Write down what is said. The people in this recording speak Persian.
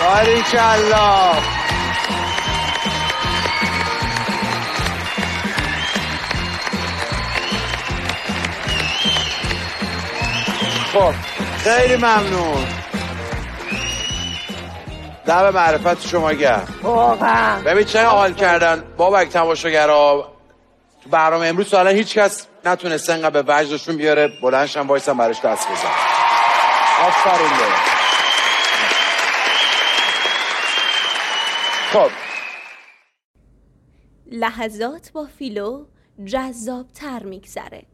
باریکالله. خب خیلی ممنون. دم معرفت شما گرم. واقعا ببین چقدر حال کردن بابک تماشاگرها. تو برنامه امروز سوالا هیچ کس نتونسته انقدر به وجدشون بیاره بلندشن وایسن براش دست بزن. آفرین بابا. خب لحظات با فیلو جذاب‌تر میگذره.